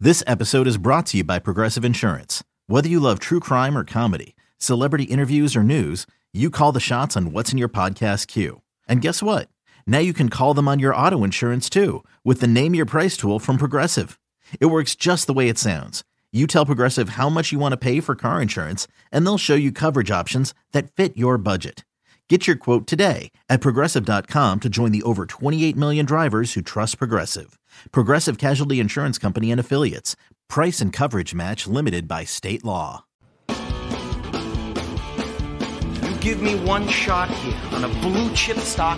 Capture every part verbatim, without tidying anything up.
This episode is brought to you by Progressive Insurance. Whether you love true crime or comedy, celebrity interviews or news, you call the shots on what's in your podcast queue. And guess what? Now you can call them on your auto insurance too with the Name Your Price tool from Progressive. It works just the way it sounds. You tell Progressive how much you want to pay for car insurance, and they'll show you coverage options that fit your budget. Get your quote today at progressive dot com to join the over twenty-eight million drivers who trust Progressive. Progressive Casualty Insurance Company and Affiliates. Price and coverage match limited by state law. You give me one shot here on a blue chip stock,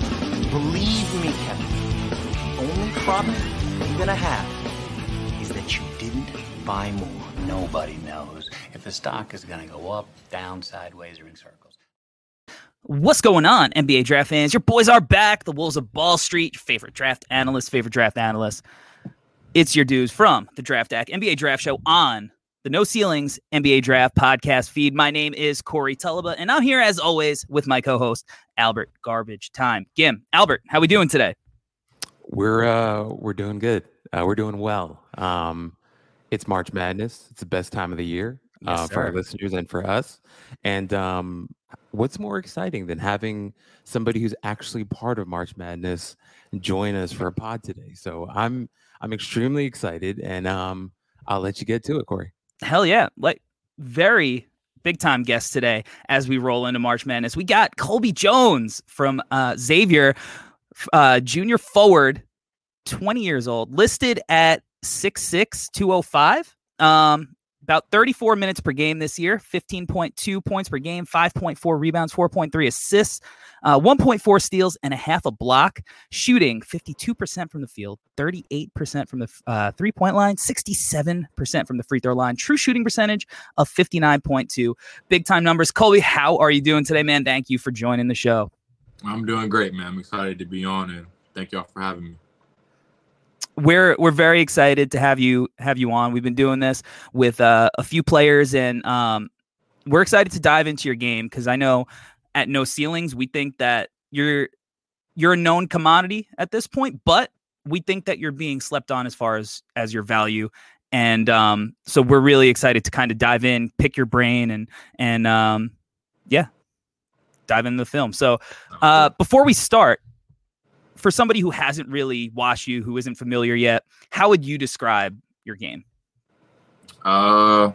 believe me, Kevin, the only problem you're gonna have is that you didn't buy more. Nobody knows if the stock is gonna go up, down, sideways, or in circles. What's going on, N B A draft fans? Your boys are back. The Wolves of Ball Street, your favorite draft analyst, favorite draft analyst. It's your dudes from the Draft Deck N B A Draft Show on the No Ceilings N B A Draft podcast feed. My name is Corey Tulaba, and I'm here as always with my co-host Albert Garbage Time. Gim, Albert, how we doing today? We're uh, we're doing good. Uh, we're doing well. Um, it's March Madness. It's the best time of the year uh, Yes, for our sir. listeners and for us. And um, what's more exciting than having somebody who's actually part of March Madness join us for a pod today? So I'm I'm extremely excited, and um, I'll let you get to it, Corey. Hell yeah. Like, very big time guest today as we roll into March Madness. We got Colby Jones from uh, Xavier, uh, junior forward, twenty years old, listed at six six, two oh five. Um, about thirty-four minutes per game this year, fifteen point two points per game, five point four rebounds, four point three assists, uh, one point four steals, and a half a block, shooting fifty-two percent from the field, thirty-eight percent from the uh, three-point line, sixty-seven percent from the free throw line, true shooting percentage of fifty-nine point two. Big-time numbers. Colby, how are you doing today, man? Thank you for joining the show. I'm doing great, man. I'm excited to be on, and thank y'all for having me. We're we're very excited to have you have you on. We've been doing this with uh, a few players, and um, we're excited to dive into your game because I know at No Ceilings we think that you're you're a known commodity at this point, but we think that you're being slept on as far as as your value, and um, so we're really excited to kind of dive in, pick your brain, and and um, yeah, dive into the film. So uh, before we start, for somebody who hasn't really watched you, who isn't familiar yet, how would you describe your game? Uh,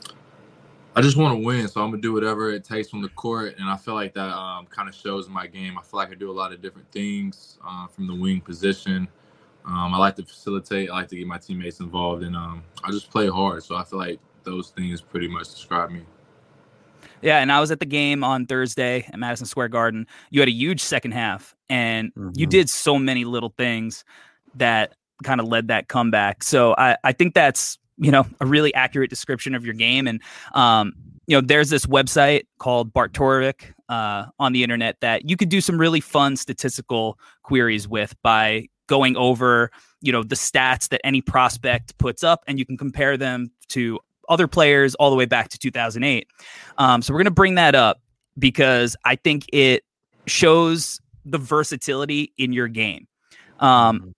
I just want to win, so I'm gonna do whatever it takes from the court, and I feel like that um, kind of shows in my game. I feel like I do a lot of different things uh, from the wing position. Um, I like to facilitate. I like to get my teammates involved, and um, I just play hard. So I feel like those things pretty much describe me. Yeah, and I was at the game on Thursday at Madison Square Garden. You had a huge second half, and mm-hmm. you did so many little things that kind of led that comeback. So I, I think that's, you know, a really accurate description of your game. And, um, you know, there's this website called Bartorik uh, on the internet that you could do some really fun statistical queries with by going over, you know, the stats that any prospect puts up, and you can compare them to other players all the way back to two thousand eight. Um, so we're going to bring that up because I think it shows the versatility in your game. Um,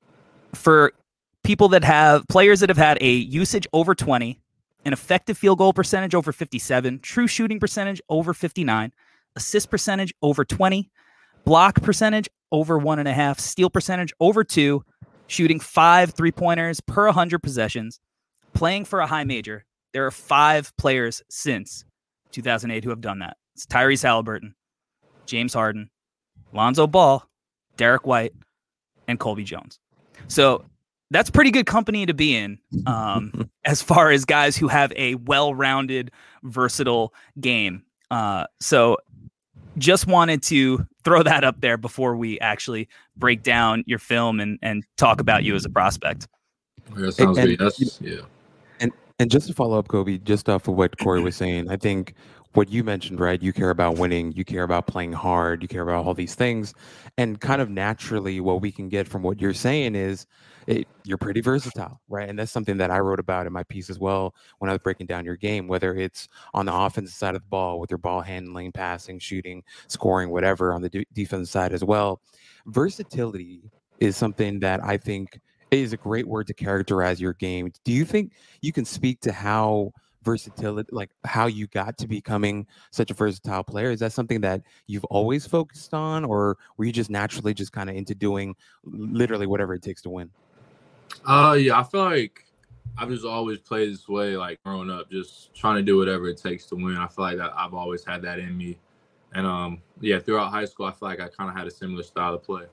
for people that have players that have had a usage over twenty, an effective field goal percentage over fifty-seven, true shooting percentage over fifty-nine, assist percentage over twenty, block percentage over one and a half, steal percentage over two, shooting five three pointers per one hundred possessions, playing for a high major. There are five players since two thousand eight who have done that. It's Tyrese Halliburton, James Harden, Lonzo Ball, Derek White, and Colby Jones. So that's pretty good company to be in um, as far as guys who have a well-rounded, versatile game. Uh, so just wanted to throw that up there before we actually break down your film and, and talk about you as a prospect. That sounds and, good. That's, yeah. And and just to follow up, Kobe, just off of what Corey was saying, I think what you mentioned, right? You care about winning, you care about playing hard, you care about all these things. And kind of naturally what we can get from what you're saying is it, you're pretty versatile, right? And that's something that I wrote about in my piece as well when I was breaking down your game, whether it's on the offensive side of the ball with your ball handling, passing, shooting, scoring, whatever, on the de- defensive side as well. Versatility is something that I think is a great word to characterize your game. Do you think you can speak to how versatility, like how you got to becoming such a versatile player? Is that something that you've always focused on, or were you just naturally just kind of into doing literally whatever it takes to win? Uh, yeah, I feel like I've just always played this way, like growing up, just trying to do whatever it takes to win. I feel like that I've always had that in me. And um, yeah, throughout high school, I feel like I kind of had a similar style of play.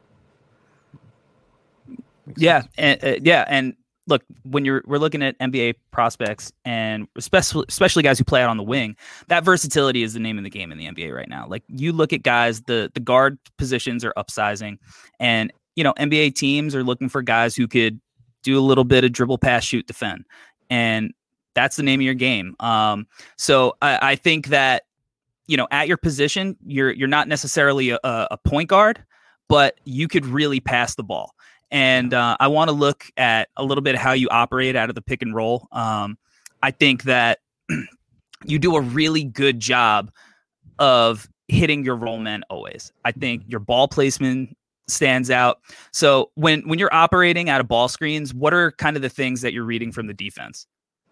Yeah, and uh, yeah, and look, when you're we're looking at N B A prospects, and especially especially guys who play out on the wing, that versatility is the name of the game in the N B A right now. Like, you look at guys, the the guard positions are upsizing, and you know N B A teams are looking for guys who could do a little bit of dribble, pass, shoot, defend, and that's the name of your game. Um, so I, I think that you know at your position, you're you're not necessarily a, a point guard, but you could really pass the ball. And uh, I want to look at a little bit of how you operate out of the pick and roll. Um, I think that you do a really good job of hitting your roll man always. I think your ball placement stands out. So when when you're operating out of ball screens, what are kind of the things that you're reading from the defense?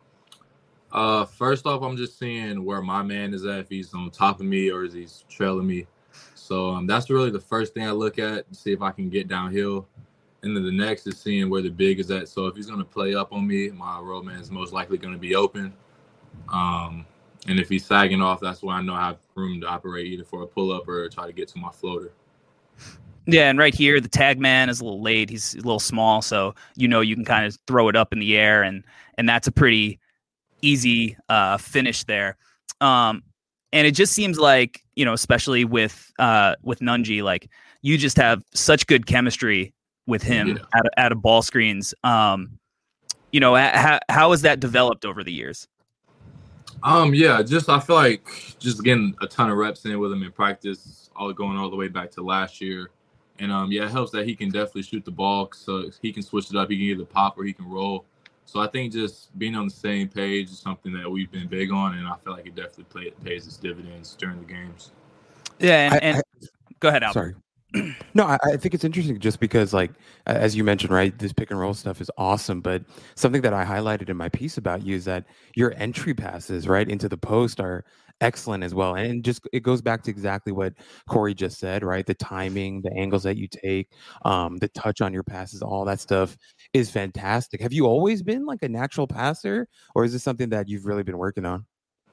Uh, first off, I'm just seeing where my man is at, if he's on top of me or is he trailing me. So um, that's really the first thing I look at to see if I can get downhill. And then the next is seeing where the big is at. So if he's going to play up on me, my roll man is most likely going to be open. Um, and if he's sagging off, that's why I know I have room to operate either for a pull-up or try to get to my floater. Yeah, and right here, the tag man is a little late. He's a little small, so you know you can kind of throw it up in the air, and and that's a pretty easy uh, finish there. Um, and it just seems like, you know, especially with uh, with Nunji, like you just have such good chemistry with him yeah. out, of, out of ball screens. Um, you know, how, how has that developed over the years? Um, yeah, just I feel like just getting a ton of reps in with him in practice, all going all the way back to last year. And, um, yeah, it helps that he can definitely shoot the ball, so he can switch it up. He can either pop or he can roll. So I think just being on the same page is something that we've been big on, and I feel like it definitely play, pays its dividends during the games. Yeah, and, I, and I, go ahead, Albert. Sorry. No, I, I think it's interesting just because, like, as you mentioned, right, this pick and roll stuff is awesome. But something that I highlighted in my piece about you is that your entry passes, right, into the post are excellent as well. And just it goes back to exactly what Corey just said, right? The timing, the angles that you take, um, the touch on your passes, all that stuff is fantastic. Have you always been like a natural passer, or is this something that you've really been working on?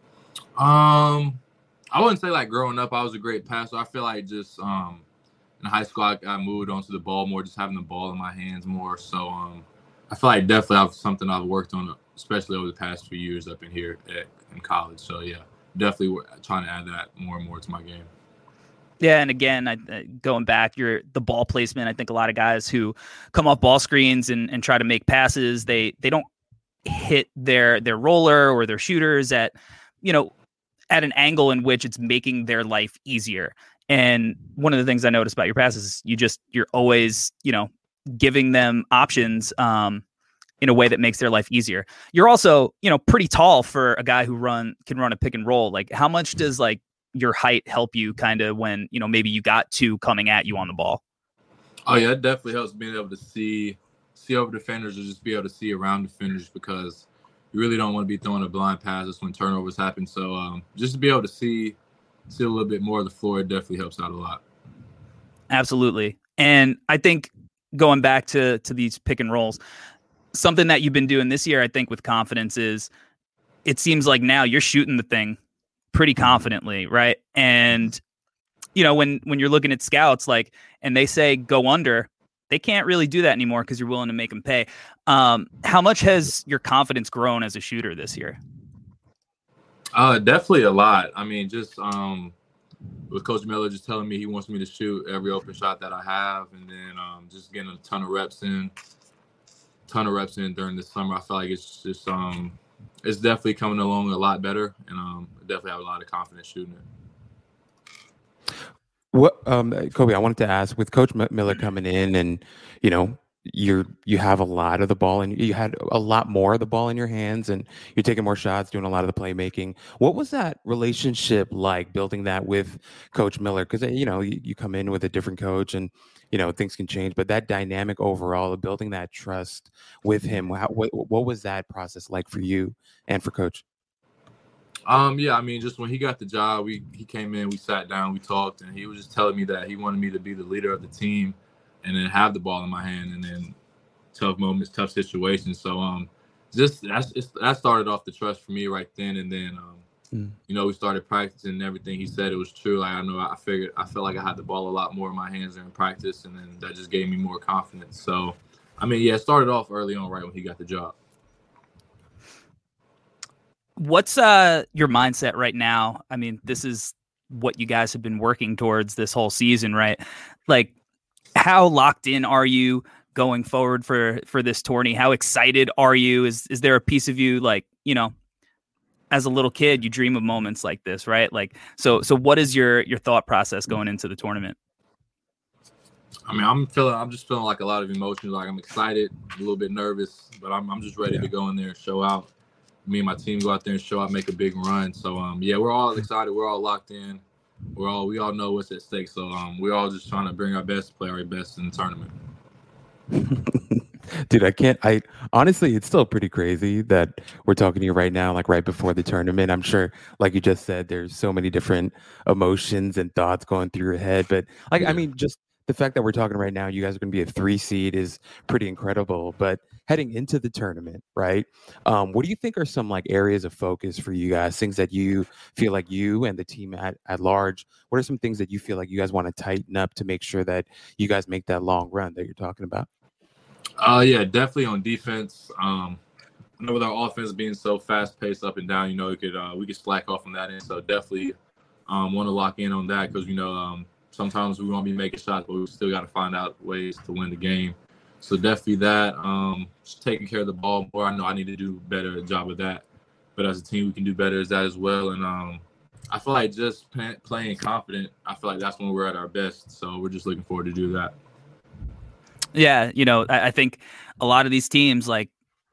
Um, I wouldn't say like growing up I was a great passer. I feel like just um. in high school, I, I moved onto the ball more, just having the ball in my hands more. So um, I feel like definitely I've, something I've worked on, especially over the past few years up in here at, in college. So, yeah, definitely trying to add that more and more to my game. Yeah, and again, I, uh, going back, you're the ball placement. I think a lot of guys who come off ball screens and, and try to make passes, they they don't hit their their roller or their shooters at, you know, at an angle in which it's making their life easier. And one of the things I noticed about your passes is you just, you're always, you know, giving them options um, in a way that makes their life easier. You're also, you know, pretty tall for a guy who run can run a pick and roll. Like, how much does like your height help you kind of when, you know, maybe you got two coming at you on the ball? Oh, yeah, it definitely helps being able to see, see over defenders or just be able to see around defenders, because you really don't want to be throwing a blind pass. That's when turnovers happen. So um, just to be able to see, see a little bit more of the floor, it definitely helps out a lot. Absolutely. And I think going back to to these pick and rolls, something that you've been doing this year, I think, with confidence is it seems like now you're shooting the thing pretty confidently, right? And, you know, when when you're looking at scouts, like, and they say go under, they can't really do that anymore because you're willing to make them pay. Um, how much has your confidence grown as a shooter this year? Uh, definitely a lot. I mean, just um, with Coach Miller just telling me he wants me to shoot every open shot that I have, and then um, just getting a ton of reps in, ton of reps in during the summer. I feel like it's just um, it's definitely coming along a lot better, and um, I definitely have a lot of confidence shooting it. What, um, Kobe, I wanted to ask, with Coach M- Miller coming in, and you know, you're you have a lot of the ball, and you had a lot more of the ball in your hands, and you're taking more shots, doing a lot of the playmaking. What was that relationship like, building that with Coach Miller? Because you know, you, you come in with a different coach, and you know, things can change. But that dynamic overall of building that trust with him, how, what, what was that process like for you and for Coach? Um, yeah, I mean, just when he got the job, we he came in, we sat down, we talked, and he was just telling me that he wanted me to be the leader of the team and then have the ball in my hand and then tough moments, tough situations. So um just that's it's, that started off the trust for me right then. And then um mm. you know, we started practicing and everything he said it was true. Like I know I figured I felt like I had the ball a lot more in my hands during practice, and then that just gave me more confidence. So I mean, yeah, it started off early on right when he got the job. What's uh your mindset right now? I mean, this is what you guys have been working towards this whole season, right? Like, how locked in are you going forward for for this tourney? How excited are you? Is is there a piece of you, like, you know, as a little kid, you dream of moments like this, right? Like, so so what is your your thought process going into the tournament? I mean, I'm feeling I'm just feeling like a lot of emotions. Like I'm excited, a little bit nervous, but I'm I'm just ready yeah. to go in there and show out. Me and my team go out there and show out, make a big run. So um yeah, we're all excited, we're all locked in. We're all we all know what's at stake. So um we're all just trying to bring our best, play our best in the tournament. Dude, I can't I honestly it's still pretty crazy that we're talking to you right now, like right before the tournament. I'm sure, like you just said, there's so many different emotions and thoughts going through your head. But like yeah. I mean, just the fact that we're talking right now, you guys are going to be a three seed is pretty incredible. But heading into the tournament, right? Um, what do you think are some like areas of focus for you guys? Things that you feel like you and the team at, at large, what are some things that you feel like you guys want to tighten up to make sure that you guys make that long run that you're talking about? Uh, yeah, definitely on defense. Um, I know with our offense being so fast paced up and down, you know, we could uh, we could slack off on that end. So definitely um, want to lock in on that because, you know, um, sometimes we won't be making shots, but we still got to find out ways to win the game. So definitely that. Um, just taking care of the ball more. I know I need to do better a job of that. But as a team, we can do better as that as well. And um, I feel like just play, playing confident, I feel like that's when we're at our best. So we're just looking forward to do that. Yeah, you know, I, I think a lot of these teams, like,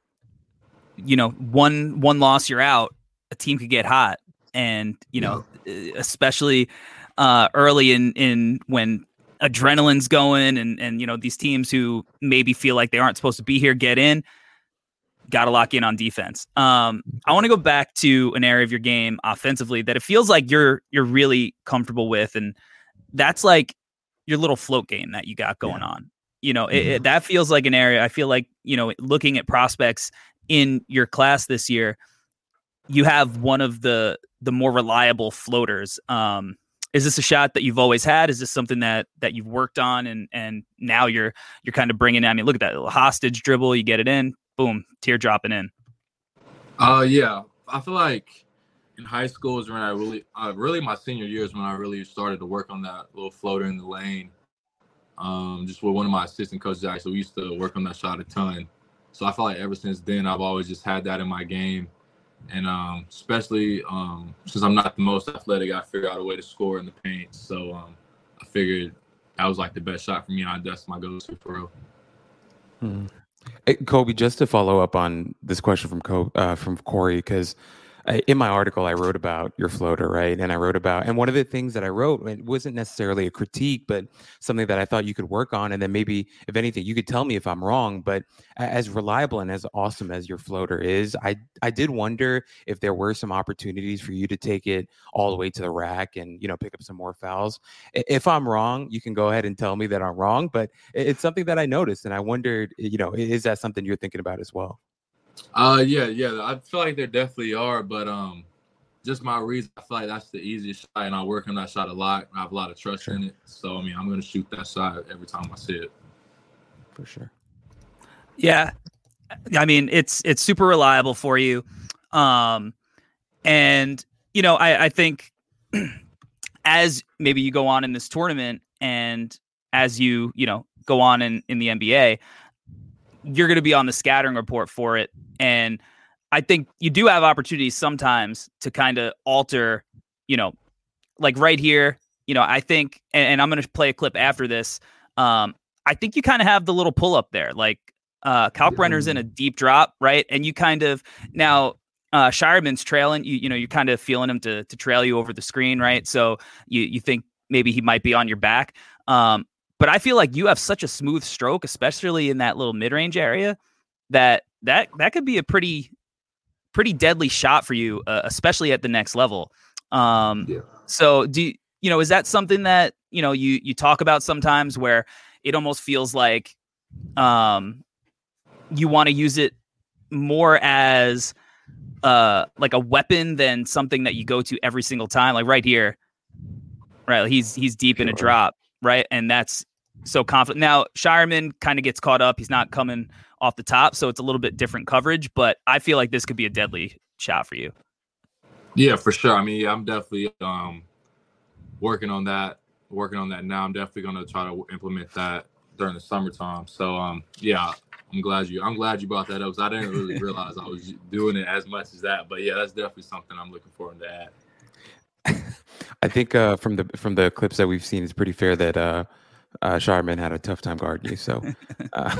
you know, one one loss, you're out. A team could get hot. And, you know, yeah. especially uh, early in, in when adrenaline's going and, and, you know, these teams who maybe feel like they aren't supposed to be here, get in, got to lock in on defense. Um, I want to go back to an area of your game offensively that it feels like you're, you're really comfortable with. And that's like your little float game that you got going yeah. on. You know, it, it, that feels like an area I feel like, you know, looking at prospects in your class this year, you have one of the, the more reliable floaters. Um, Is this a shot that you've always had? Is this something that that you've worked on and and now you're you're kind of bringing in? I mean, look at that little hostage dribble. You get it in, boom, teardropping in. Uh, yeah, I feel like in high school is when I really, uh, really my senior year is when I really started to work on that little floater in the lane. Um, just with one of my assistant coaches, actually, we used to work on that shot a ton. So I feel like ever since then, I've always just had that in my game. And um, especially um, since I'm not the most athletic, I figured out a way to score in the paint. So um, I figured that was like the best shot for me. And that's my go-to for real. Hmm. Hey, Kobe, just to follow up on this question from Kobe, uh, from Corey, because in my article, I wrote about your floater, right? And I wrote about, and one of the things that I wrote, it wasn't necessarily a critique, but something that I thought you could work on. And then maybe, if anything, you could tell me if I'm wrong. But as reliable and as awesome as your floater is, I, I did wonder if there were some opportunities for you to take it all the way to the rack and, you know, pick up some more fouls. If I'm wrong, you can go ahead and tell me that I'm wrong. But it's something that I noticed. And I wondered, you know, is that something you're thinking about as well? Uh, yeah, yeah. I feel like there definitely are, but um, just my reason, I feel like that's the easiest shot, and I work on that shot a lot. I have a lot of trust sure. in it, so I mean, I'm gonna shoot that shot every time I see it. For sure. Yeah, I mean, it's it's super reliable for you, um, and you know, I I think as maybe you go on in this tournament, and as you you know go on in in the N B A. You're going to be on the scattering report for it. And I think you do have opportunities sometimes to kind of alter, you know, like right here, you know, I think, and, and I'm going to play a clip after this. Um, I think you kind of have the little pull up there, like uh, Kalkbrenner's in a deep drop, right? And you kind of, now uh, Shireman's trailing, you, you know, you're kind of feeling him to to trail you over the screen, right? So you, you think maybe he might be on your back. Um, but I feel like you have such a smooth stroke, especially in that little mid-range area, that that that could be a pretty pretty deadly shot for you, uh, especially at the next level. Um, Yeah. So do you, you know, is that something that, you know, you you talk about sometimes where it almost feels like um, you want to use it more as uh, like a weapon than something that you go to every single time? Like right here, right? He's he's deep in a drop, right? And that's so confident. Now, Shireman kind of gets caught up. He's not coming off the top, so it's a little bit different coverage, but I feel like this could be a deadly shot for you. Yeah, for sure. I mean, yeah, I'm definitely um, working on that, working on that now. I'm definitely going to try to implement that during the summertime. So, um, yeah, I'm glad you, I'm glad you brought that up, because I didn't really realize I was doing it as much as that. But yeah, that's definitely something I'm looking forward to add. I think uh, from the from the clips that we've seen, it's pretty fair that uh, uh, Shireman had a tough time guarding you. So, uh,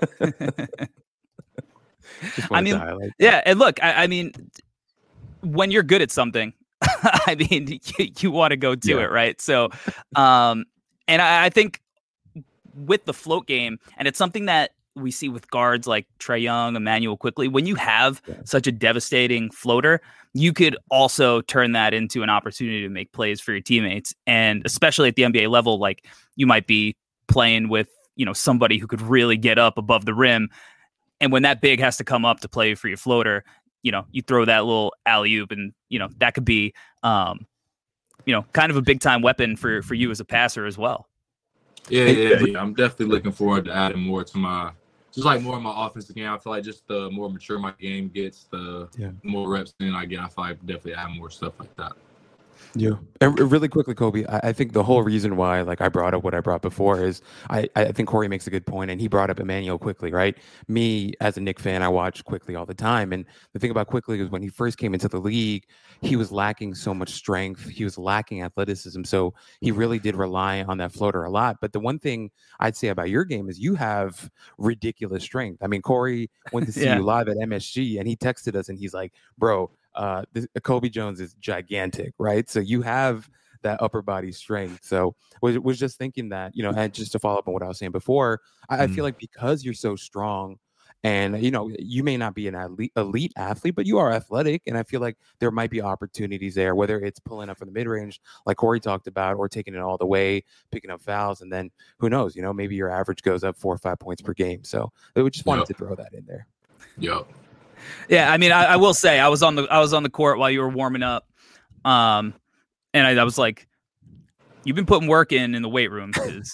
just I mean, yeah, and look, I, I mean, when you're good at something, I mean, you, you want to go do Yeah. it, right? So, um, and I, I think with the float game, and it's something that we see with guards like Trae Young, Emmanuel Quickly, when you have Yeah. such a devastating floater, you could also turn that into an opportunity to make plays for your teammates. And especially at the N B A level, like you might be playing with, you know, somebody who could really get up above the rim. And when that big has to come up to play for your floater, you know, you throw that little alley-oop, and, you know, that could be, um, you know, kind of a big time weapon for, for you as a passer as well. Yeah, yeah, yeah. I'm definitely looking forward to adding more to my, just like more of my offensive game. I feel like just the more mature my game gets, the Yeah. more reps in I get. I feel like definitely add more stuff like that. Yeah. And r- really quickly, Kobe, I, I think the whole reason why like I brought up what I brought before is I, I think Corey makes a good point, and he brought up Emmanuel Quickly, right? Me as a Knicks fan, I watch Quickly all the time. And the thing about Quickly is when he first came into the league, he was lacking so much strength. He was lacking athleticism. So he really did rely on that floater a lot. But the one thing I'd say about your game is you have ridiculous strength. I mean, Corey went to see Yeah. you live at M S G, and he texted us and he's like, bro, uh, this, Kobe Jones is gigantic, right? So you have that upper body strength. So was was just thinking that, you know, and just to follow up on what I was saying before, I, I feel like because you're so strong, and you know, you may not be an elite, elite athlete, but you are athletic, and I feel like there might be opportunities there, whether it's pulling up from the mid range, like Corey talked about, or taking it all the way, picking up fouls, and then who knows, you know, maybe your average goes up four or five points per game. So we just wanted Yep. to throw that in there. Yep. Yeah, I mean, I, I will say I was on the I was on the court while you were warming up, um, and I, I was like, "You've been putting work in in the weight room." 'Cause,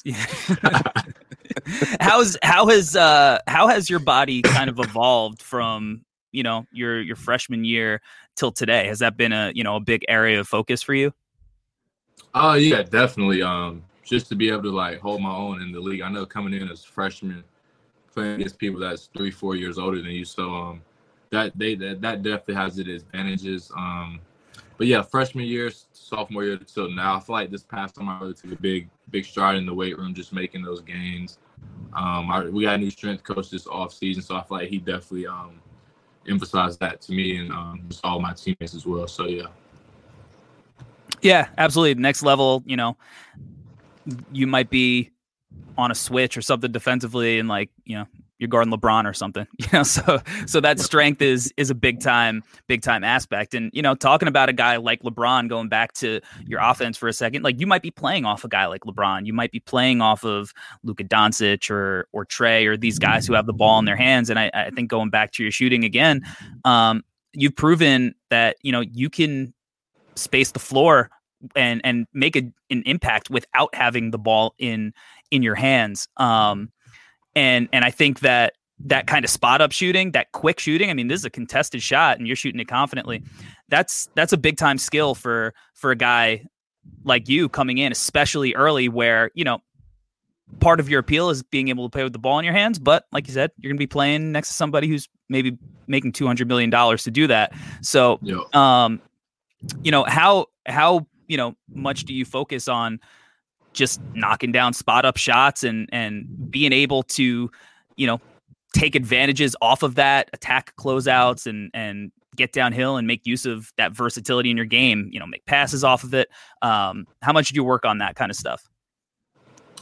how's how has uh, how has your body kind of evolved from, you know, your your freshman year till today? Has that been a, you know, a big area of focus for you? Oh, yeah, definitely. Um, just to be able to like hold my own in the league. I know coming in as a freshman, playing against people that's three, four years older than you, so um. That they that, that definitely has its advantages. Um, but yeah, freshman year, sophomore year till now, I feel like this past time I really took a big big stride in the weight room, just making those gains. Um, I, we got a new strength coach this off season, so I feel like he definitely um, emphasized that to me and um, just all my teammates as well. So yeah. Yeah, absolutely. Next level, you know, you might be on a switch or something defensively, and like, you know, you're guarding LeBron or something, you know, so, so that strength is, is a big time, big time aspect. And, you know, talking about a guy like LeBron, going back to your offense for a second, like you might be playing off a guy like LeBron. You might be playing off of Luka Doncic or, or Trae, or these guys who have the ball in their hands. And I, I think going back to your shooting again, um, you've proven that, you know, you can space the floor and, and make a, an impact without having the ball in, in your hands. Um, And and I think that that kind of spot up shooting, that quick shooting, I mean, this is a contested shot and you're shooting it confidently. That's that's a big time skill for for a guy like you coming in, especially early, where, you know, part of your appeal is being able to play with the ball in your hands. But like you said, you're going to be playing next to somebody who's maybe making two hundred million dollars to do that. So, Yep. um, you know, how how, you know, much do you focus on just knocking down spot up shots and, and being able to, you know, take advantages off of that, attack closeouts and, and get downhill and make use of that versatility in your game, you know, make passes off of it. Um, how much do you work on that kind of stuff?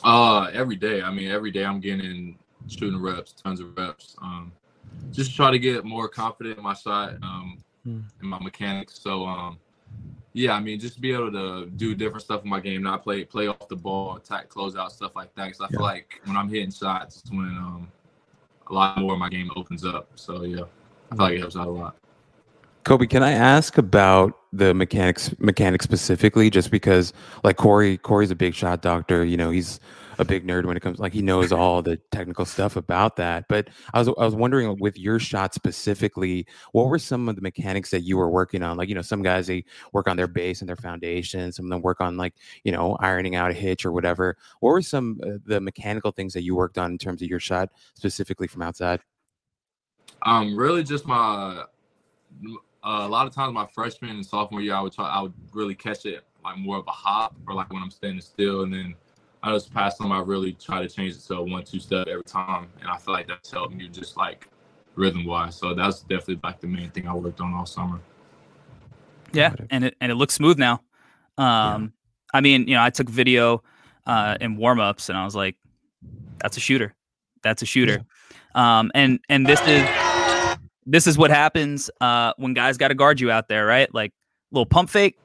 Uh, every day. I mean, every day I'm getting shooting reps, tons of reps. Um, just to try to get more confident in my shot, um, mm. and my mechanics. So, um, yeah, I mean, just to be able to do different stuff in my game, not play play off the ball, attack, closeout, stuff like that. Because I yeah. feel like when I'm hitting shots, it's when um, a lot more of my game opens up. So, yeah, I feel like it helps out a lot. Kobe, can I ask about the mechanics mechanics specifically? Just because, like Corey, Corey's a big shot doctor. You know, he's a big nerd when it comes, like he knows all the technical stuff about that. But I was I was wondering, with your shot specifically, what were some of the mechanics that you were working on? Like, you know, some guys, they work on their base and their foundation. Some of them work on, like, you know, ironing out a hitch or whatever. What were some of the mechanical things that you worked on in terms of your shot specifically from outside? Um, really just my. Uh, a lot of times my freshman and sophomore year, I would try, I would really catch it like more of a hop, or like when I'm standing still, and then I just pass them. I really try to change it to a one-two step every time, and I feel like that's helped me just like rhythm-wise. So that's definitely like the main thing I worked on all summer. Yeah, and it and it looks smooth now. Um, yeah. I mean, you know, I took video uh, in warm-ups, and I was like, "That's a shooter. That's a shooter." Yeah. Um, and and this is. This is what happens uh, when guys got to guard you out there, right? Like little pump fake,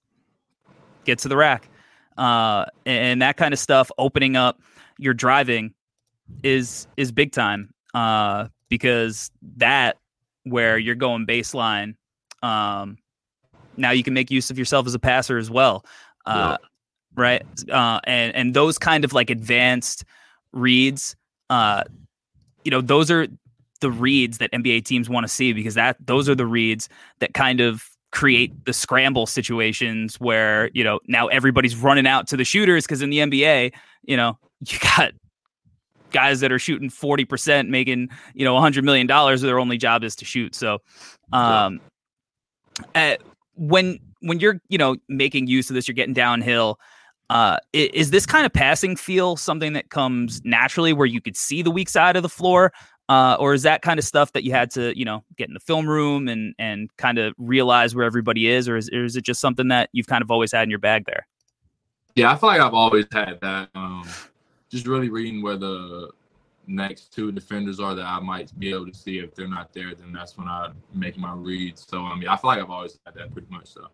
get to the rack. Uh, and that kind of stuff, opening up your driving is is big time uh, because that, where you're going baseline, um, now you can make use of yourself as a passer as well, uh, yeah. right? Uh, and, and those kind of like advanced reads, uh, you know, those are the reads that N B A teams want to see, because that those are the reads that kind of create the scramble situations where, you know, now everybody's running out to the shooters, because in the N B A, you know, you got guys that are shooting forty percent making, you know, one hundred million dollars. Their only job is to shoot. So um, yeah. uh, when when you're, you know, making use of this, you're getting downhill. Uh, is this kind of passing feel something that comes naturally where you could see the weak side of the floor? Uh, or is that kind of stuff that you had to, you know, get in the film room and and kind of realize where everybody is, or is, or is it just something that you've kind of always had in your bag there? Yeah, I feel like I've always had that. Um, just really reading where the next two defenders are that I might be able to see. If they're not there, then that's when I make my reads. So I mean, I feel like I've always had that pretty much. So.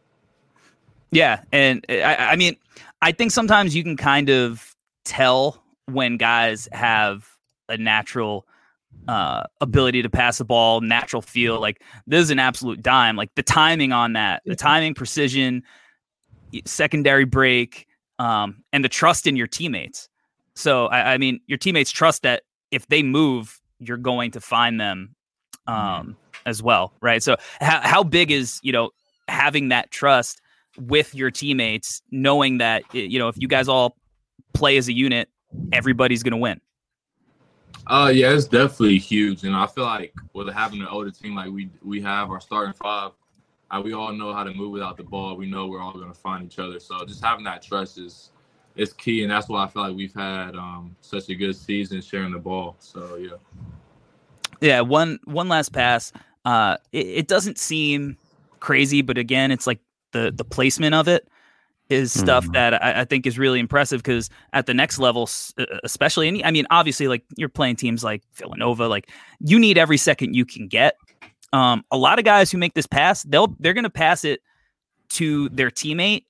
Yeah, and I, I mean, I think sometimes you can kind of tell when guys have a natural uh, ability to pass the ball, natural feel. Like, this is an absolute dime. Like, the timing on that, the timing, precision, secondary break, um, and the trust in your teammates. So, I, I mean, your teammates trust that if they move, you're going to find them um, as well, right? So, how, how big is, you know, having that trust with your teammates, knowing that, you know, if you guys all play as a unit, everybody's going to win? Uh, yeah, it's definitely huge. And I feel like with having an older team like we we have, our starting five, uh, we all know how to move without the ball. We know we're all going to find each other. So just having that trust is is key. And that's why I feel like we've had um, such a good season sharing the ball. So, yeah. Yeah, one one last pass. Uh, it, it doesn't seem crazy, but again, it's like the the placement of it is stuff mm. that I, I think is really impressive, because at the next level, especially, and I mean, obviously, like, you're playing teams like Villanova, like, you need every second you can get. Um, a lot of guys who make this pass, they'll they're going to pass it to their teammate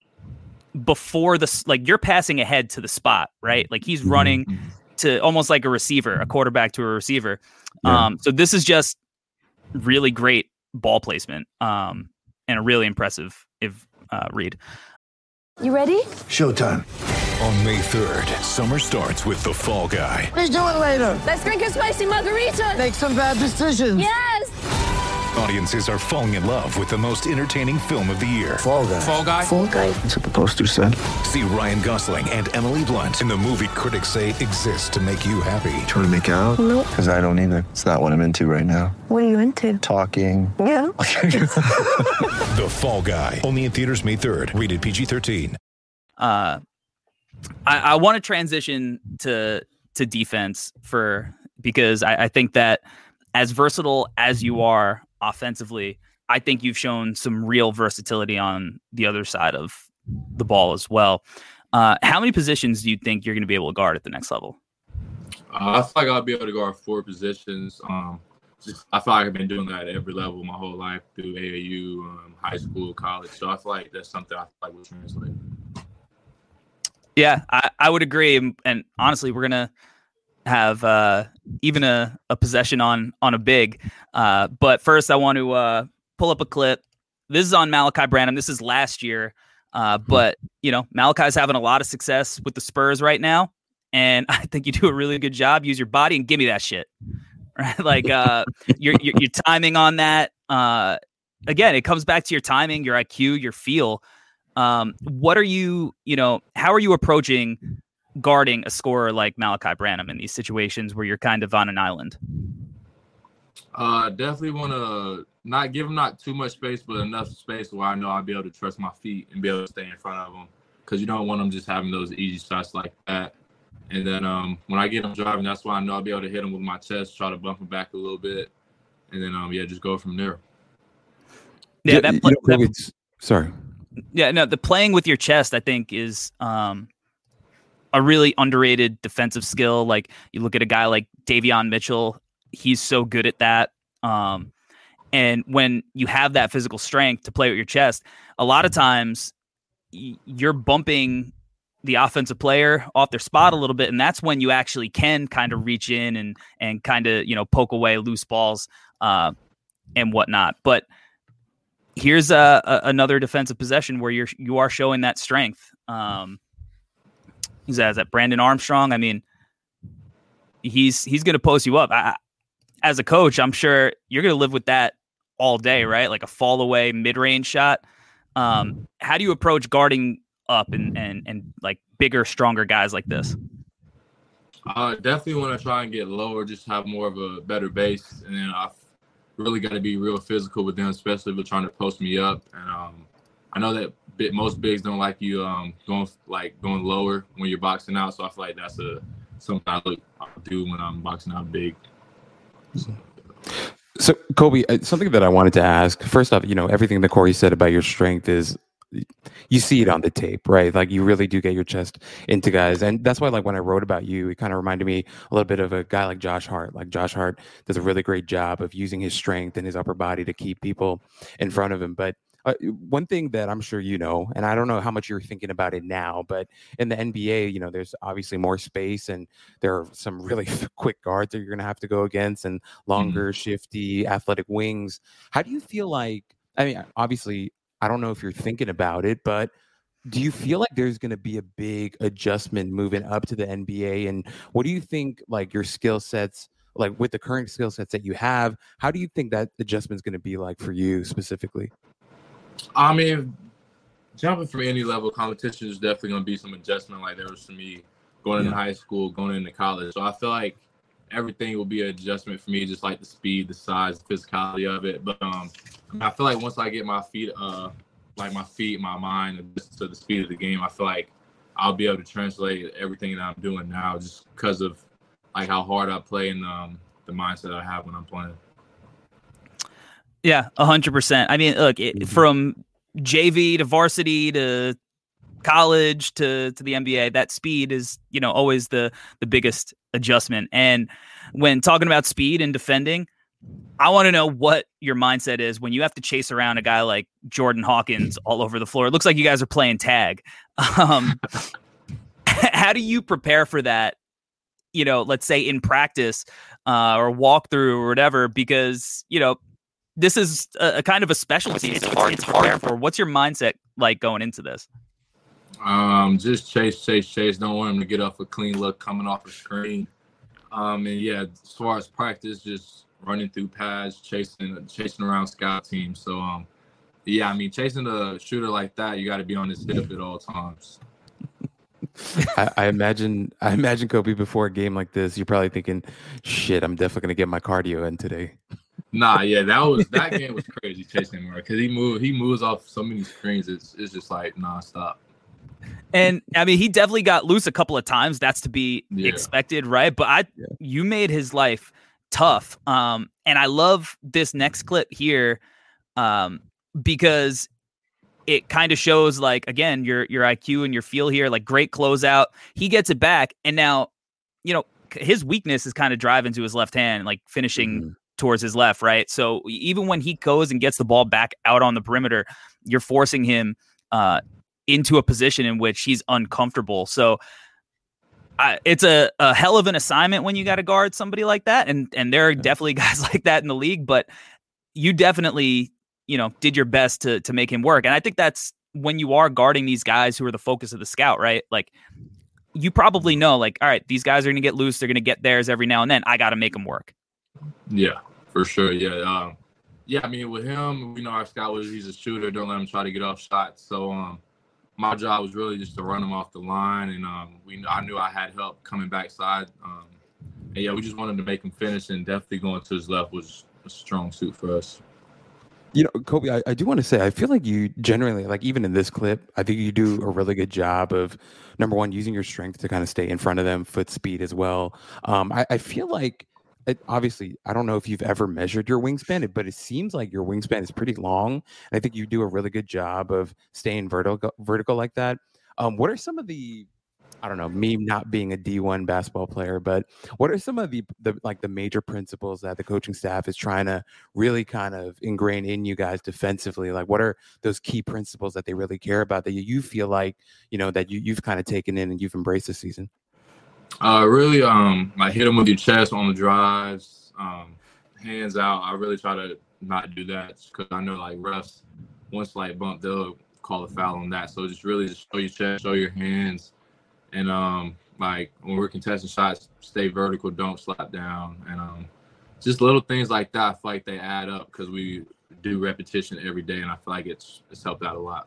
before the, like, you're passing ahead to the spot, right? Like, he's running mm-hmm. to almost like a receiver, a quarterback to a receiver. Yeah. Um, so this is just really great ball placement, um, and a really impressive if, uh, read. You ready? Showtime. On May third, summer starts with The Fall Guy. Let's do it later. Let's drink a spicy margarita. Make some bad decisions. Yes. Audiences are falling in love with the most entertaining film of the year. Fall Guy. Fall Guy? Fall Guy. That's what the poster said. See Ryan Gosling and Emily Blunt in the movie critics say exists to make you happy. Trying to make it out? Nope. Because I don't either. It's not what I'm into right now. What are you into? Talking. Yeah. The Fall Guy. Only in theaters May third. Rated P G thirteen. Uh, I, I want to transition to to defense for because I, I think that as versatile as you are offensively, I think you've shown some real versatility on the other side of the ball as well. Uh, how many positions do you think you're going to be able to guard at the next level? Uh, I feel like I'll be able to guard four positions. Um, just, I feel like I've been doing that at every level my whole life through A A U, um, high school, college. So I feel like that's something I feel like will translate. Yeah, I, I would agree. And, and honestly, we're going to have uh, even a, a possession on on a big. Uh, but first, I want to uh, pull up a clip. This is on Malachi Branham. This is last year. Uh, but, you know, Malachi's having a lot of success with the Spurs right now. And I think you do a really good job. Use your body and give me that shit. Right? Like uh, your, your your timing on that. Uh, again, it comes back to your timing, your I Q, your feel. Um, what are you, you know, how are you approaching guarding a scorer like Malachi Branham in these situations where you're kind of on an island? Uh, definitely want to not give him not too much space, but enough space where I know I'll be able to trust my feet and be able to stay in front of him. Because you don't want them just having those easy shots like that. And then um, when I get him driving, that's why I know I'll be able to hit him with my chest, try to bump him back a little bit, and then um, yeah, just go from there. Yeah, that, play, you know, that sorry. Yeah, no, the playing with your chest, I think, is um, a really underrated defensive skill. Like you look at a guy like Davion Mitchell, he's so good at that. Um, and when you have that physical strength to play with your chest, a lot of times y- you're bumping the offensive player off their spot a little bit. And that's when you actually can kind of reach in and, and kind of, you know, poke away loose balls uh, and whatnot. But here's a, a, another defensive possession where you're, you are showing that strength. Um, is that, is that Brandon Armstrong? I mean, he's, he's going to post you up. I, as a coach, I'm sure you're going to live with that all day, right? Like a fall away mid-range shot. Um, how do you approach guarding up and, and, and like bigger, stronger guys like this? I uh, definitely want to try and get lower, just have more of a better base. And then I've really got to be real physical with them, especially if they're trying to post me up. And um, I know that bit, most bigs don't like you um, going like going lower when you're boxing out. So I feel like that's a something I look I do when I'm boxing out big. So. So, Kobe, something that I wanted to ask, first off, you know, everything that Corey said about your strength is, you see it on the tape, right? Like you really do get your chest into guys. And that's why, like, when I wrote about you, it kind of reminded me a little bit of a guy like Josh Hart. Like Josh Hart does a really great job of using his strength and his upper body to keep people in front of him. But uh, one thing that I'm sure you know, and I don't know how much you're thinking about it now, but in the N B A, you know, there's obviously more space and there are some really quick guards that you're going to have to go against and longer, mm-hmm. shifty, athletic wings. How do you feel like, I mean, obviously, I don't know if you're thinking about it, but do you feel like there's going to be a big adjustment moving up to the N B A? And what do you think, like, your skill sets, like with the current skill sets that you have, how do you think that adjustment is going to be like for you specifically? I mean, jumping from any level competition is definitely going to be some adjustment like there was for me going into yeah. high school, going into college. So I feel like everything will be an adjustment for me, just like the speed, the size, the physicality of it. But um, I feel like once I get my feet, uh, like my feet, my mind to the speed of the game, I feel like I'll be able to translate everything that I'm doing now just because of like how hard I play and um, the mindset I have when I'm playing. Yeah, a hundred percent. I mean, look, it, from J V to varsity to college to, to the N B A, that speed is, you know, always the, the biggest adjustment. And when talking about speed and defending, I want to know what your mindset is when you have to chase around a guy like Jordan Hawkins all over the floor. It looks like you guys are playing tag. Um, how do you prepare for that? You know, let's say in practice uh, or walkthrough or whatever, because, you know, this is a, a kind of a specialty. It's hard to prepare for. What's your mindset like going into this? Um, just chase, chase, chase. Don't want him to get off a clean look coming off the screen. Um, and yeah, as far as practice, just running through pads, chasing, chasing around scout teams. So, um, yeah, I mean, chasing a shooter like that, you got to be on his hip at all times. I, I imagine, I imagine Kobe before a game like this, you're probably thinking, "Shit, I'm definitely gonna get my cardio in today." Nah, yeah, that was that game was crazy chasing him because he moved, he moves off so many screens. It's it's just like nonstop. And I mean, he definitely got loose a couple of times. That's to be yeah. expected, right? But I, yeah. you made his life tough. Um, and I love this next clip here, um, because it kind of shows, like, again, your your I Q and your feel here. Like, great closeout. He gets it back, and now, you know, his weakness is kind of driving to his left hand, like finishing mm-hmm. towards his left, right? So even when he goes and gets the ball back out on the perimeter, you're forcing him uh, into a position in which he's uncomfortable. So I, it's a, a hell of an assignment when you got to guard somebody like that. And and there are definitely guys like that in the league, but you definitely, you know, did your best to to make him work. And I think that's when you are guarding these guys who are the focus of the scout, right? Like, you probably know, like, all right, these guys are going to get loose. They're going to get theirs every now and then. I got to make them work. Yeah, for sure. Yeah. Um, yeah, I mean, with him, we know our scout was he's a shooter. Don't let him try to get off shots. So um, my job was really just to run him off the line. And um, we I knew I had help coming backside. Um, and, yeah, we just wanted to make him finish. And definitely going to his left was a strong suit for us. You know, Kobe, I, I do want to say, I feel like you generally, like even in this clip, I think you do a really good job of, number one, using your strength to kind of stay in front of them, foot speed as well. Um, I, I feel like, it, obviously, I don't know if you've ever measured your wingspan, but it seems like your wingspan is pretty long. And I think you do a really good job of staying vertical, vertical like that. Um, what are some of the, I don't know, me not being a D one basketball player, but what are some of the, the like the major principles that the coaching staff is trying to really kind of ingrain in you guys defensively? Like, what are those key principles that they really care about that you, you feel like, you know, that you, you've kind of taken in and you've embraced this season? Uh, really, um, like hit them with your chest on the drives, um, hands out. I really try to not do that because I know like refs, one slight bump, they'll call a foul on that. So just really just show your chest, show your hands. And, um, like, when we're contesting shots, stay vertical, don't slap down. And um, just little things like that, I feel like they add up because we do repetition every day, and I feel like it's it's helped out a lot.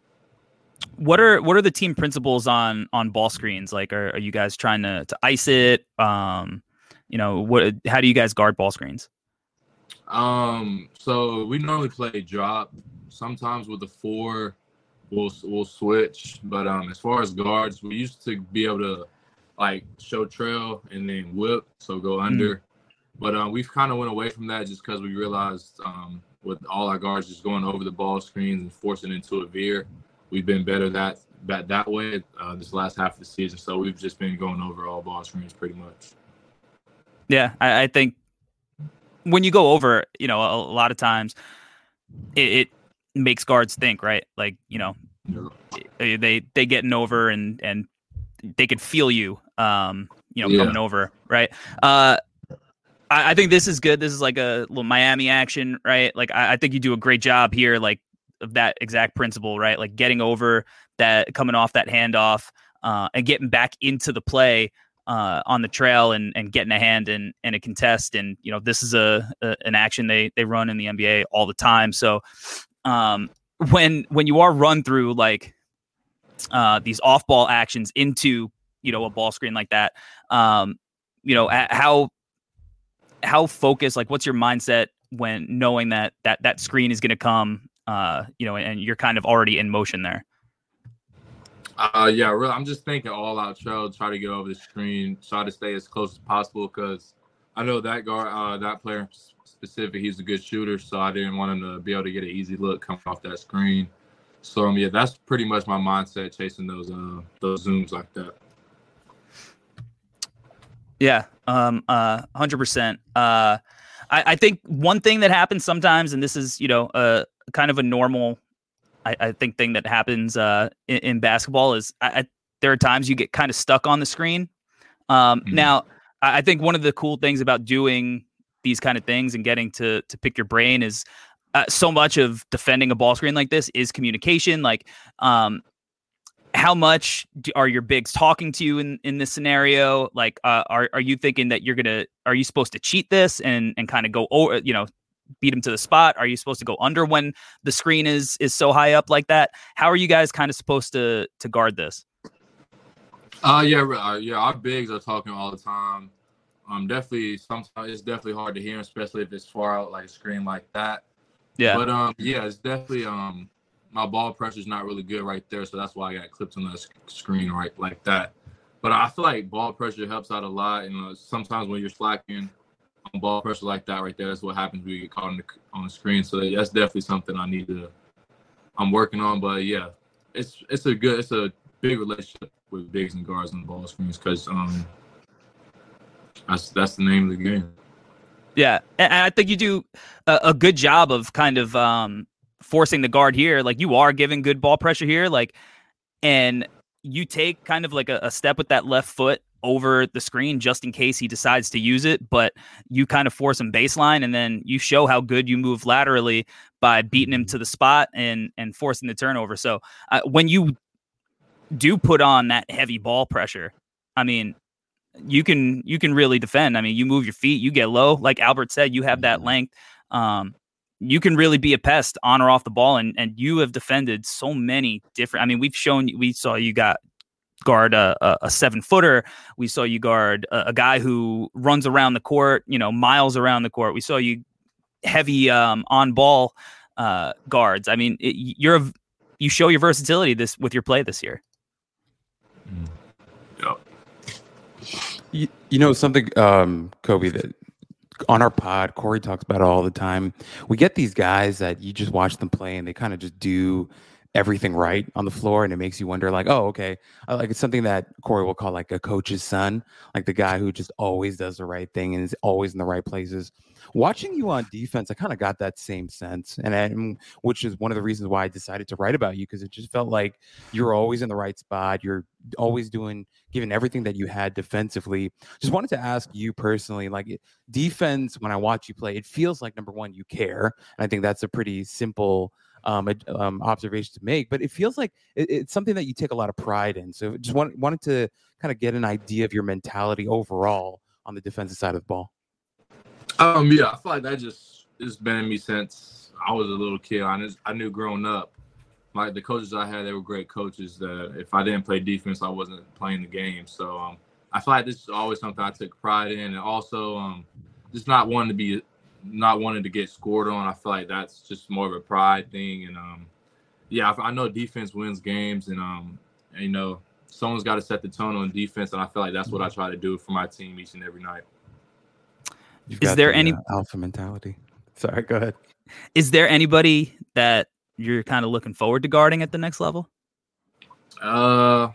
What are what are the team principles on on ball screens? Like, are, are you guys trying to, to ice it? Um, you know, what? How do you guys guard ball screens? Um, so we normally play drop. Sometimes with the four, we'll we'll switch, but um, as far as guards, we used to be able to like show trail and then whip, so go under. Mm-hmm. But um, we've kind of went away from that just because we realized um, with all our guards just going over the ball screens and forcing into a veer, we've been better that that that way uh, this last half of the season. So we've just been going over all ball screens pretty much. Yeah, I, I think when you go over, you know, a, a lot of times it. it makes guards think, right? Like, you know, yeah. they they getting over and and they could feel you, um, you know, yeah. coming over, right? Uh, I, I think this is good. This is like a little Miami action, right? Like, I, I think you do a great job here, like of that exact principle, right? Like getting over that, coming off that handoff, uh, and getting back into the play uh, on the trail and and getting a hand and and a contest. And you know, this is a, a an action they they run in the N B A all the time. So. Um, when when you are run through like uh, these off ball actions into, you know, a ball screen like that, um, you know, how how focused, like what's your mindset when knowing that that that screen is going to come, uh, you know, and you're kind of already in motion there? Uh, yeah, really, I'm just thinking all out trail, try to get over the screen, try to stay as close as possible because I know that guard, uh, that player specific, he's a good shooter, so I didn't want him to be able to get an easy look coming off that screen. So um, yeah, that's pretty much my mindset, chasing those uh those zooms like that. Yeah, um, uh, one hundred percent. Uh, I, I think one thing that happens sometimes, and this is, you know, uh, kind of a normal, I, I think, thing that happens uh, in, in basketball is I, I, there are times you get kind of stuck on the screen. Um, mm-hmm. Now, I think one of the cool things about doing these kind of things and getting to to pick your brain is uh, so much of defending a ball screen like this is communication. Like, um, how much do, are your bigs talking to you in, in this scenario? Like, uh, are are you thinking that you're gonna are you supposed to cheat this and and kind of go over, you know, beat them to the spot? Are you supposed to go under when the screen is is so high up like that? How are you guys kind of supposed to to guard this? Uh yeah, uh, yeah. Our bigs are talking all the time. Um, definitely, sometimes it's definitely hard to hear, especially if it's far out like a screen like that. Yeah. But um, yeah, it's definitely um, my ball pressure is not really good right there, so that's why I got clipped on the screen right like that. But I feel like ball pressure helps out a lot, and uh, sometimes when you're slacking on ball pressure like that right there, that's what happens when you get caught on the on the screen. So that's definitely something I need to I'm working on. But yeah, it's it's a good, it's a big relationship with bigs and guards on the ball screens because um, that's that's the name of the game. Yeah, and I think you do a, a good job of kind of um, forcing the guard here. Like you are giving good ball pressure here, like, and you take kind of like a, a step with that left foot over the screen just in case he decides to use it, but you kind of force him baseline, and then you show how good you move laterally by beating him to the spot and and forcing the turnover. So uh, when you do put on that heavy ball pressure, I mean, you can you can really defend. I mean, you move your feet, you get low. Like Albert said, you have that length. Um, you can really be a pest on or off the ball, and and you have defended so many different. I mean, we've shown we saw you got guard a, a, a seven footer. We saw you guard a, a guy who runs around the court, you know, miles around the court. We saw you heavy um, on ball uh, guards. I mean, it, you're a, you show your versatility this with your play this year. Yep. You, you know something, um, Kobe, that on our pod, Corey talks about it all the time. We get these guys that you just watch them play and they kind of just do everything right on the floor, and it makes you wonder, like, oh, okay, uh, like it's something that Corey will call like a coach's son, like the guy who just always does the right thing and is always in the right places. Watching you on defense, I kind of got that same sense, and I, which is one of the reasons why I decided to write about you, because it just felt like you're always in the right spot. You're always doing, giving everything that you had defensively. Just wanted to ask you personally, like defense, when I watch you play, it feels like, number one, you care, and I think that's a pretty simple Um, a, um, observation to make, but it feels like it, it's something that you take a lot of pride in. So just want, wanted to kind of get an idea of your mentality overall on the defensive side of the ball. Um, yeah, I feel like that just has been in me since I was a little kid. I, just, I knew growing up, like the coaches I had, they were great coaches. That if I didn't play defense, I wasn't playing the game. So um, I feel like this is always something I took pride in, and also um, just not wanting to be. not wanting to get scored on. I feel like that's just more of a pride thing. And, um, yeah, I, I know defense wins games. And, um, and, you know, someone's got to set the tone on defense. And I feel like that's what I try to do for my team each and every night. You've Is got there the, any uh, alpha mentality? Sorry, go ahead. Is there anybody that you're kind of looking forward to guarding at the next level? Uh,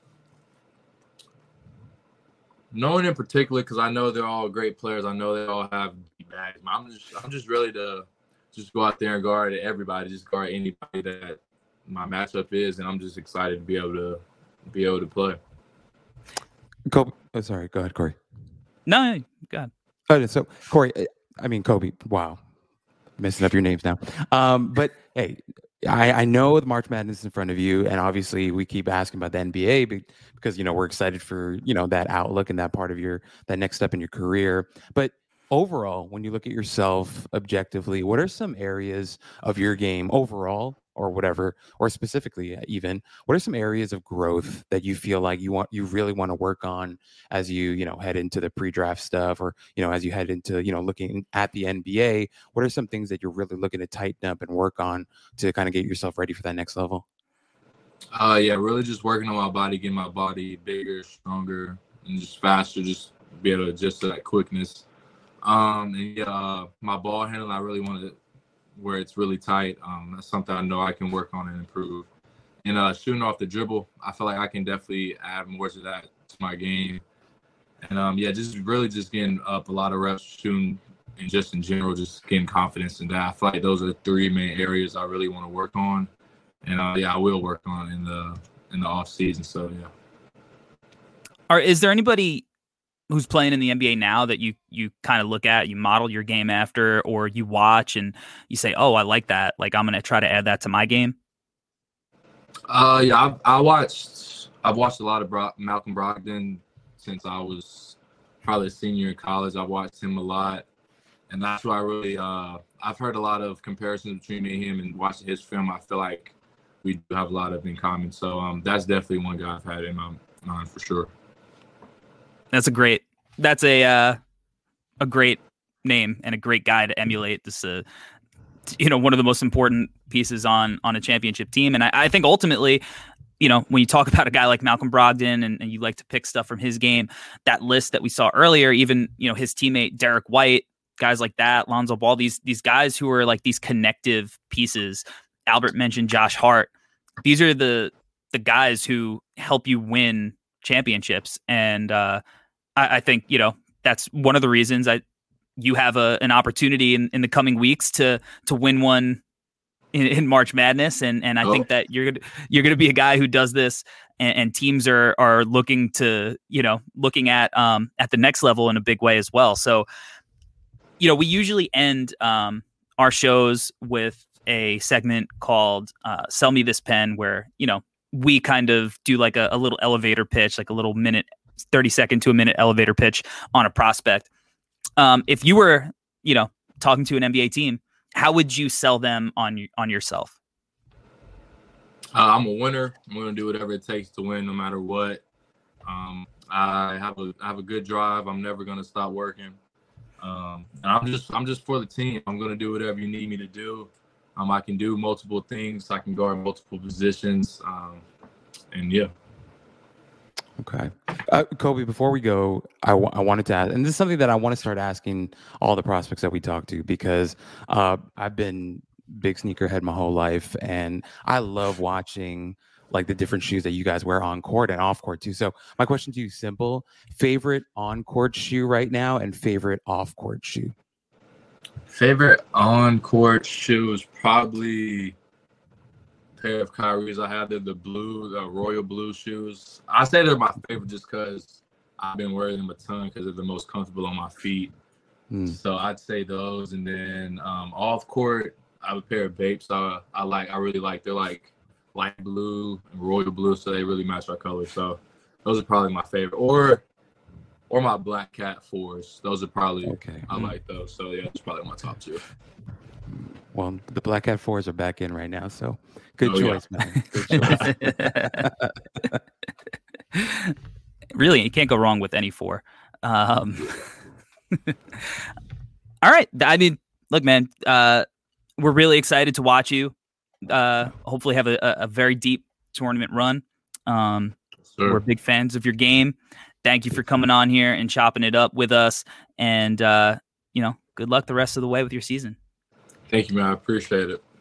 no one in particular, because I know they're all great players. I know they all have deep bags. I'm just, I'm just ready to just go out there and guard everybody, just guard anybody that my matchup is, and I'm just excited to be able to be able to play. Kobe, oh, sorry, go ahead, Corey. No, go ahead. Oh, so Corey, I mean Kobe. Wow, messing up your names now. Um, but hey, I, I know the March Madness is in front of you, and obviously we keep asking about the N B A because, you know, we're excited for, you know, that outlook and that part of your, that next step in your career. But overall, when you look at yourself objectively, what are some areas of your game overall, or whatever, or specifically even, what are some areas of growth that you feel like you want, you really want to work on as you, you know, head into the pre-draft stuff, or, you know, as you head into, you know, looking at the N B A? What are some things that you're really looking to tighten up and work on to kind of get yourself ready for that next level? Uh, yeah, really just working on my body, getting my body bigger, stronger, and just faster, just be able to adjust to that quickness. Um, and yeah, uh, my ball handling, I really want to, where it's really tight. Um, that's something I know I can work on and improve. And uh, shooting off the dribble, I feel like I can definitely add more to that, to my game. And um, yeah, just really just getting up a lot of reps, shooting, and just in general, just getting confidence in that. I feel like those are the three main areas I really want to work on. And uh, yeah, I will work on in the in the off season. So yeah. Or is there anybody who's playing in the N B A now that you you kind of look at, you model your game after, or you watch and you say, "Oh, I like that. Like I'm gonna try to add that to my game"? Uh, yeah, I've, I watched. I've watched a lot of Bro- Malcolm Brogdon since I was probably a senior in college. I've watched him a lot, and that's why I really. Uh, I've heard a lot of comparisons between me and him, and watching his film, I feel like we do have a lot of in common. So um, that's definitely one guy I've had in my mind for sure. That's a great. That's a uh, a great name and a great guy to emulate. This, uh, you know, one of the most important pieces on on a championship team. And I, I think ultimately, you know, when you talk about a guy like Malcolm Brogdon and, and you like to pick stuff from his game, that list that we saw earlier, even, you know, his teammate Derek White, guys like that, Lonzo Ball, these these guys who are like these connective pieces. Albert mentioned Josh Hart. These are the the guys who help you win championships, and uh, I, I think you know that's one of the reasons I you have a an opportunity in, in the coming weeks to to win one in, in March Madness, and and I oh. think that you're you're going to be a guy who does this, and, and teams are are looking to you know looking at um at the next level in a big way as well. So, you know, we usually end um our shows with a segment called uh, "Sell Me This Pen," where you know we kind of do like a, a little elevator pitch, like a little minute, thirty second to a minute elevator pitch on a prospect. Um, if you were, you know, talking to an N B A team, how would you sell them on on yourself? Uh, I'm a winner. I'm going to do whatever it takes to win, no matter what. Um, I have a I have a good drive. I'm never going to stop working. Um, and I'm just I'm just for the team. I'm going to do whatever you need me to do. Um, I can do multiple things. I can guard multiple positions. Um, and yeah. Okay. Uh, Kobe, before we go, I, w- I wanted to ask, and this is something that I want to start asking all the prospects that we talk to, because uh, I've been big sneakerhead my whole life, and I love watching like the different shoes that you guys wear on court and off court too. So my question to you is simple: favorite on court shoe right now and favorite off court shoe? Favorite on court shoe is probably pair of Kyrie's I have. They're the blue, the royal blue shoes. I say they're my favorite just because I've been wearing them a ton because they're the most comfortable on my feet. Mm. So I'd say those. And then um, off court, I have a pair of Bapes. I, I like. I really like. They're like light blue and royal blue, so they really match our colors. So those are probably my favorite. Or or my Black Cat fours. Those are probably okay. I mm. like those. So yeah, it's probably my top two. Well, the Black Cat fours are back in right now, so good oh, choice, yeah. man. Good choice. Really, you can't go wrong with any four. Um, all right. I mean, look, man, uh, we're really excited to watch you. Uh, hopefully have a, a very deep tournament run. Um, sure. We're big fans of your game. Thank you for coming on here and chopping it up with us. And, uh, you know, good luck the rest of the way with your season. Thank you, man. I appreciate it.